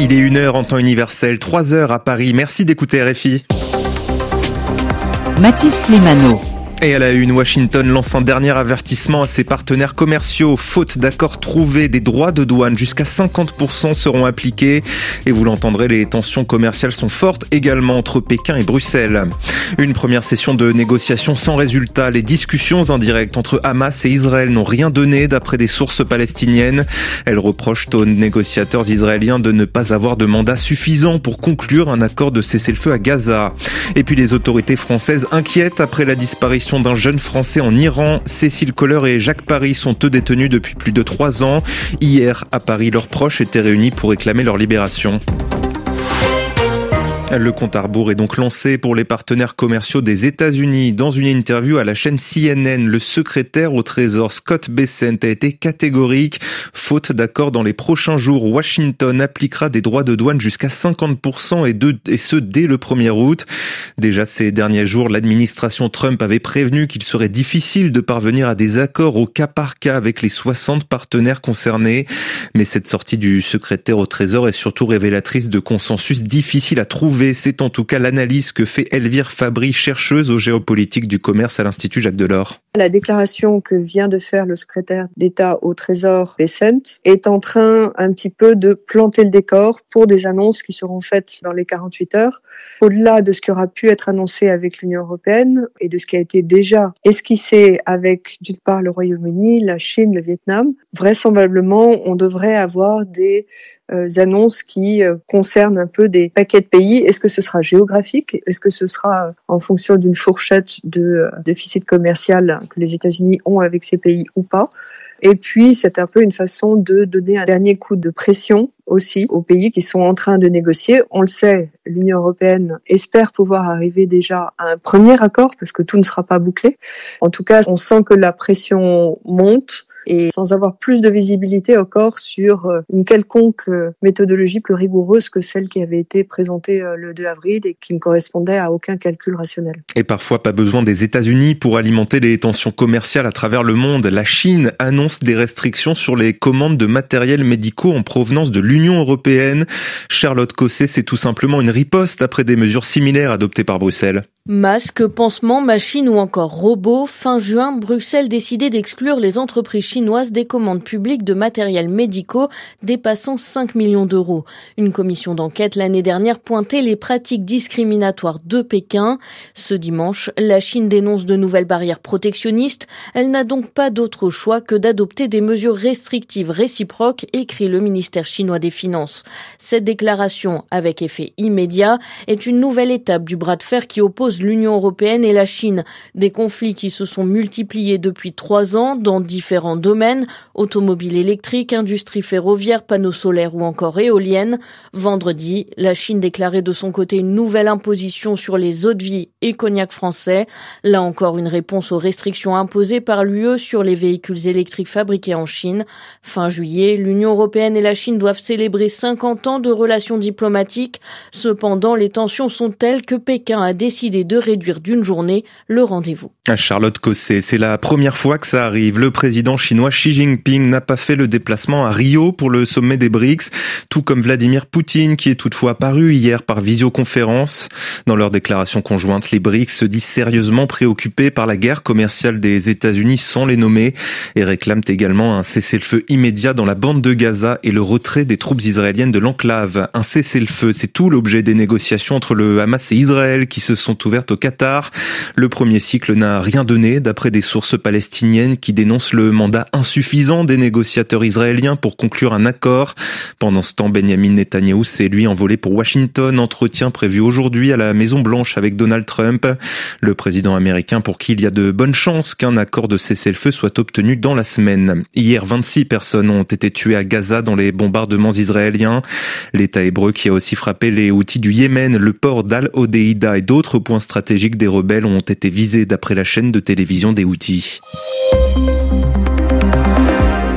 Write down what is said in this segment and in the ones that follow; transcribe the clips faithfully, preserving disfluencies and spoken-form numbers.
Il est une heure en temps universel, trois heures à Paris. Merci d'écouter R F I. Mathis Limano. Et à la une, Washington lance un dernier avertissement à ses partenaires commerciaux. Faute d'accord trouvé, des droits de douane jusqu'à cinquante pour cent seront appliqués. Et vous l'entendrez, les tensions commerciales sont fortes également entre Pékin et Bruxelles. Une première session de négociations sans résultat. Les discussions indirectes entre Hamas et Israël n'ont rien donné d'après des sources palestiniennes. Elles reprochent aux négociateurs israéliens de ne pas avoir de mandat suffisant pour conclure un accord de cessez-le-feu à Gaza. Et puis les autorités françaises inquiètent après la disparition d'un jeune Français en Iran. Cécile Kohler et Jacques Paris sont eux détenus depuis plus de trois ans. Hier, à Paris, leurs proches étaient réunis pour réclamer leur libération. Le compte à rebours est donc lancé pour les partenaires commerciaux des États-Unis. Dans une interview à la chaîne C N N, le secrétaire au Trésor Scott Bessent a été catégorique. Faute d'accord dans les prochains jours, Washington appliquera des droits de douane jusqu'à cinquante pour cent et, de, et ce dès le premier août. Déjà ces derniers jours, l'administration Trump avait prévenu qu'il serait difficile de parvenir à des accords au cas par cas avec les soixante partenaires concernés. Mais cette sortie du secrétaire au Trésor est surtout révélatrice de consensus difficile à trouver. C'est en tout cas l'analyse que fait Elvire Fabry, chercheuse au géopolitique du commerce à l'Institut Jacques Delors. La déclaration que vient de faire le secrétaire d'État au Trésor, Bessent, est en train un petit peu de planter le décor pour des annonces qui seront faites dans les quarante-huit heures. Au-delà de ce qui aura pu être annoncé avec l'Union européenne et de ce qui a été déjà esquissé avec, d'une part, le Royaume-Uni, la Chine, le Vietnam, vraisemblablement, on devrait avoir des euh, annonces qui euh, concernent un peu des paquets de pays. Est-ce que ce sera géographique? Est-ce que ce sera euh, en fonction d'une fourchette de euh, déficit commercial que les États-Unis ont avec ces pays ou pas? Et puis, c'est un peu une façon de donner un dernier coup de pression aussi aux pays qui sont en train de négocier. On le sait, l'Union européenne espère pouvoir arriver déjà à un premier accord parce que tout ne sera pas bouclé. En tout cas, on sent que la pression monte et sans avoir plus de visibilité encore sur une quelconque méthodologie plus rigoureuse que celle qui avait été présentée le deux avril et qui ne correspondait à aucun calcul rationnel. Et parfois pas besoin des États-Unis pour alimenter les tensions commerciales à travers le monde. La Chine annonce des restrictions sur les commandes de matériels médicaux en provenance de l'Union européenne. Charlotte Cosset, c'est tout simplement une riposte après des mesures similaires adoptées par Bruxelles. Masques, pansements, machines ou encore robots. Fin juin, Bruxelles décidait d'exclure les entreprises chinoises des commandes publiques de matériels médicaux dépassant cinq millions d'euros. Une commission d'enquête l'année dernière pointait les pratiques discriminatoires de Pékin. Ce dimanche, la Chine dénonce de nouvelles barrières protectionnistes. Elle n'a donc pas d'autre choix que d'adopter des mesures restrictives réciproques, écrit le ministère chinois des Finances. Cette déclaration, avec effet immédiat, est une nouvelle étape du bras de fer qui oppose l'Union européenne et la Chine. Des conflits qui se sont multipliés depuis trois ans dans différents domaines, automobiles électriques, industrie ferroviaire, panneaux solaires ou encore éoliennes. Vendredi, la Chine déclarait de son côté une nouvelle imposition sur les eaux de vie et cognac français. Là encore, une réponse aux restrictions imposées par l'U E sur les véhicules électriques fabriqués en Chine. Fin juillet, l'Union européenne et la Chine doivent célébrer cinquante ans de relations diplomatiques. Cependant, les tensions sont telles que Pékin a décidé de réduire d'une journée le rendez-vous. À Charlotte Cosset, c'est la première fois que ça arrive. Le président chinois Xi Jinping n'a pas fait le déplacement à Rio pour le sommet des BRICS, tout comme Vladimir Poutine qui est toutefois apparu hier par visioconférence. Dans leur déclaration conjointe, les BRICS se disent sérieusement préoccupés par la guerre commerciale des États-Unis sans les nommer et réclament également un cessez-le-feu immédiat dans la bande de Gaza et le retrait des troupes israéliennes de l'enclave. Un cessez-le-feu, c'est tout l'objet des négociations entre le Hamas et Israël qui se sont ouvertes au Qatar. Le premier cycle n'a rien donné d'après des sources palestiniennes qui dénoncent le mandat insuffisant des négociateurs israéliens pour conclure un accord. Pendant ce temps, Benjamin Netanyahou s'est lui envolé pour Washington, entretien prévu aujourd'hui à la Maison Blanche avec Donald Trump. Le président américain pour qui il y a de bonnes chances qu'un accord de cessez-le-feu soit obtenu dans la semaine. Hier, vingt-six personnes ont été tuées à Gaza dans les bombardements israéliens. L'État hébreu qui a aussi frappé les Houthis du Yémen, le port d'Al-Hodeïda et d'autres points stratégiques des rebelles ont été visés d'après la chaîne de télévision des Houthis.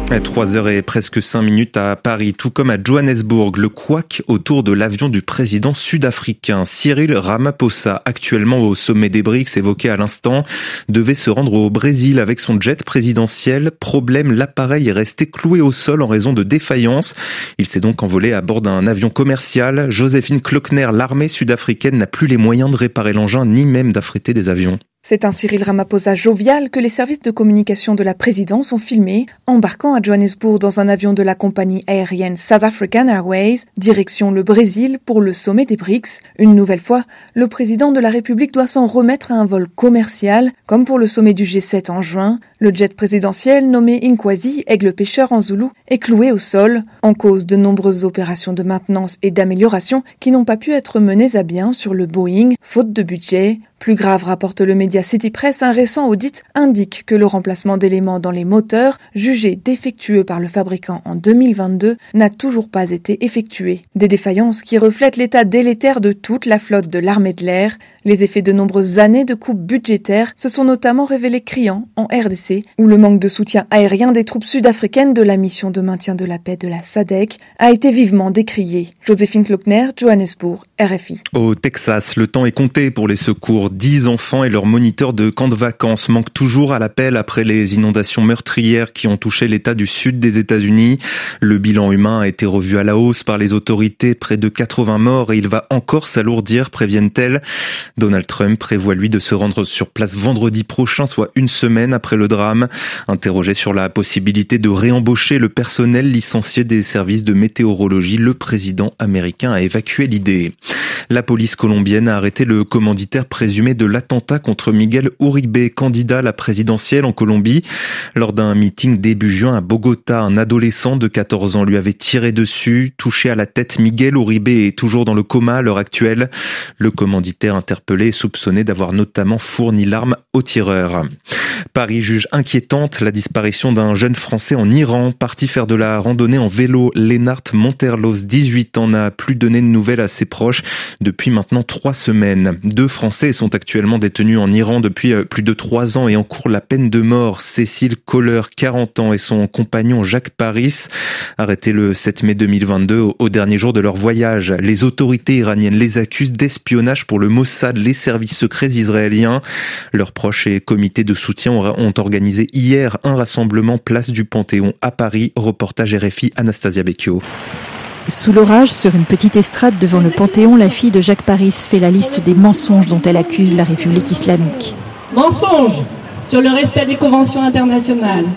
trois heures et presque cinq minutes à Paris, tout comme à Johannesburg, le couac autour de l'avion du président sud-africain Cyril Ramaphosa, actuellement au sommet des BRICS évoqué à l'instant, devait se rendre au Brésil avec son jet présidentiel. Problème, l'appareil est resté cloué au sol en raison de défaillance. Il s'est donc envolé à bord d'un avion commercial. Joséphine Klockner, l'armée sud-africaine n'a plus les moyens de réparer l'engin, ni même d'affréter des avions. C'est un Cyril Ramaphosa jovial que les services de communication de la présidence ont filmé, embarquant à Johannesburg dans un avion de la compagnie aérienne South African Airways, direction le Brésil pour le sommet des BRICS. Une nouvelle fois, le président de la République doit s'en remettre à un vol commercial, comme pour le sommet du G sept en juin. Le jet présidentiel, nommé Inkwazi, aigle pêcheur en zoulou, est cloué au sol, en cause de nombreuses opérations de maintenance et d'amélioration qui n'ont pas pu être menées à bien sur le Boeing, faute de budget. Plus grave, rapporte le média City Press, un récent audit indique que le remplacement d'éléments dans les moteurs, jugés défectueux par le fabricant en deux mille vingt-deux, n'a toujours pas été effectué. Des défaillances qui reflètent l'état délétère de toute la flotte de l'armée de l'air. Les effets de nombreuses années de coupes budgétaires se sont notamment révélés criants en R D C, où le manque de soutien aérien des troupes sud-africaines de la mission de maintien de la paix de la S A D C a été vivement décrié. Joséphine Klockner, Johannesburg, R F I. Au Texas, le temps est compté pour les secours. Dix enfants et leurs moniteurs de camps de vacances manquent toujours à l'appel après les inondations meurtrières qui ont touché l'État du sud des États-Unis. Le bilan humain a été revu à la hausse par les autorités, près de quatre-vingts morts, et il va encore s'alourdir, préviennent-elles. Donald Trump prévoit lui de se rendre sur place vendredi prochain, soit une semaine après le drame. Interrogé sur la possibilité de réembaucher le personnel licencié des services de météorologie, le président américain a évacué l'idée. La police colombienne a arrêté le commanditaire présumé de l'attentat contre Miguel Uribe, candidat à la présidentielle en Colombie. Lors d'un meeting début juin à Bogota, un adolescent de quatorze ans lui avait tiré dessus. Touché à la tête, Miguel Uribe est toujours dans le coma à l'heure actuelle. Le commanditaire interpellé est soupçonné d'avoir notamment fourni l'arme au tireur. Paris juge inquiétante la disparition d'un jeune Français en Iran, parti faire de la randonnée en vélo. Lennart Monterlos, dix-huit ans, n'a plus donné de nouvelles à ses proches depuis maintenant trois semaines. Deux Français sont actuellement détenus en Iran depuis plus de trois ans et encourent la peine de mort. Cécile Kohler, quarante ans, et son compagnon Jacques Paris, arrêtés le sept mai deux mille vingt-deux, au dernier jour de leur voyage. Les autorités iraniennes les accusent d'espionnage pour le Mossad, les services secrets israéliens. Leurs proches et comités de soutien ont organisé hier un rassemblement place du Panthéon à Paris. Reportage R F I, Anastasia Becchio. Sous l'orage, sur une petite estrade devant le Panthéon, la fille de Jacques Paris fait la liste des mensonges dont elle accuse la République islamique. Mensonges sur le respect des conventions internationales.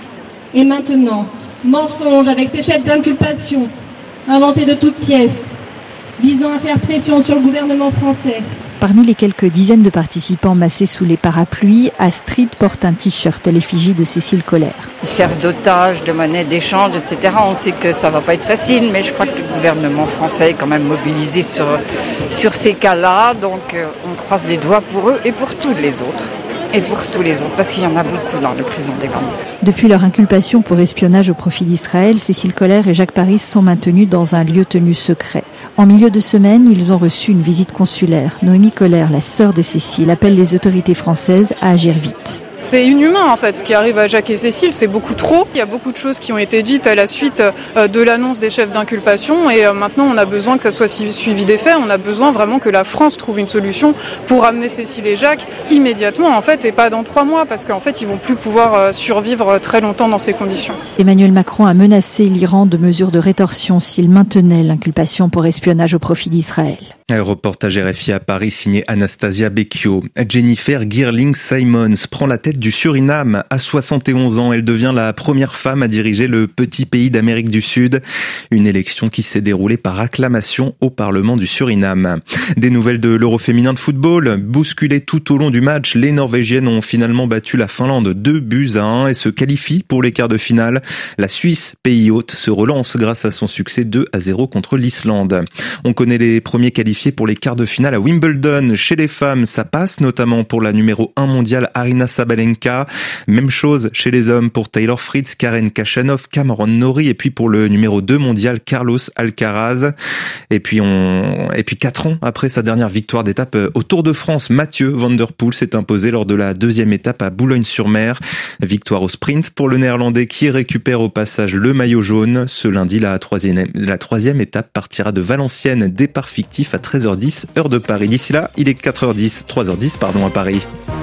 Et maintenant, mensonges avec ces chefs d'inculpation, inventés de toutes pièces, visant à faire pression sur le gouvernement français. Parmi les quelques dizaines de participants massés sous les parapluies, Astrid porte un t-shirt à l'effigie de Cécile Kohler. Ils servent d'otages, de monnaie d'échange, et cetera. On sait que ça va pas être facile, mais je crois que le gouvernement français est quand même mobilisé sur, sur ces cas-là. Donc on croise les doigts pour eux et pour tous les autres. Et pour tous les autres, parce qu'il y en a beaucoup dans les prisons des Grandes. Depuis leur inculpation pour espionnage au profit d'Israël, Cécile Kohler et Jacques Paris sont maintenus dans un lieu tenu secret. En milieu de semaine, ils ont reçu une visite consulaire. Noémie Kohler, la sœur de Cécile, appelle les autorités françaises à agir vite. C'est inhumain en fait, ce qui arrive à Jacques et Cécile, c'est beaucoup trop. Il y a beaucoup de choses qui ont été dites à la suite de l'annonce des chefs d'inculpation et maintenant on a besoin que ça soit suivi des faits, on a besoin vraiment que la France trouve une solution pour amener Cécile et Jacques immédiatement en fait et pas dans trois mois parce qu'en fait ils vont plus pouvoir survivre très longtemps dans ces conditions. Emmanuel Macron a menacé l'Iran de mesures de rétorsion s'il maintenait l'inculpation pour espionnage au profit d'Israël. Un reportage R F I à Paris signé Anastasia Becchio. Jennifer Girling-Simons prend la tête du Suriname. À soixante et onze ans, elle devient la première femme à diriger le petit pays d'Amérique du Sud. Une élection qui s'est déroulée par acclamation au Parlement du Suriname. Des nouvelles de l'Euro féminin de football. Bousculées tout au long du match, les Norvégiennes ont finalement battu la Finlande deux buts à un et se qualifient pour les quarts de finale. La Suisse, pays hôte, se relance grâce à son succès deux à zéro contre l'Islande. On connaît les premiers qualifiés qualifiées pour les quarts de finale à Wimbledon. Chez les femmes, ça passe, notamment pour la numéro un mondiale Aryna Sabalenka. Même chose chez les hommes pour Taylor Fritz, Karen Khachanov, Cameron Norrie et puis pour le numéro deux mondial Carlos Alcaraz. Et puis on, et puis quatre ans après sa dernière victoire d'étape au Tour de France, Mathieu Van Der Poel s'est imposé lors de la deuxième étape à Boulogne-sur-Mer. Victoire au sprint pour le Néerlandais qui récupère au passage le maillot jaune. Ce lundi, la troisième, la troisième étape partira de Valenciennes, départ fictif à treize heures dix, heure de Paris. D'ici là, il est quatre heures dix, trois heures dix pardon à Paris.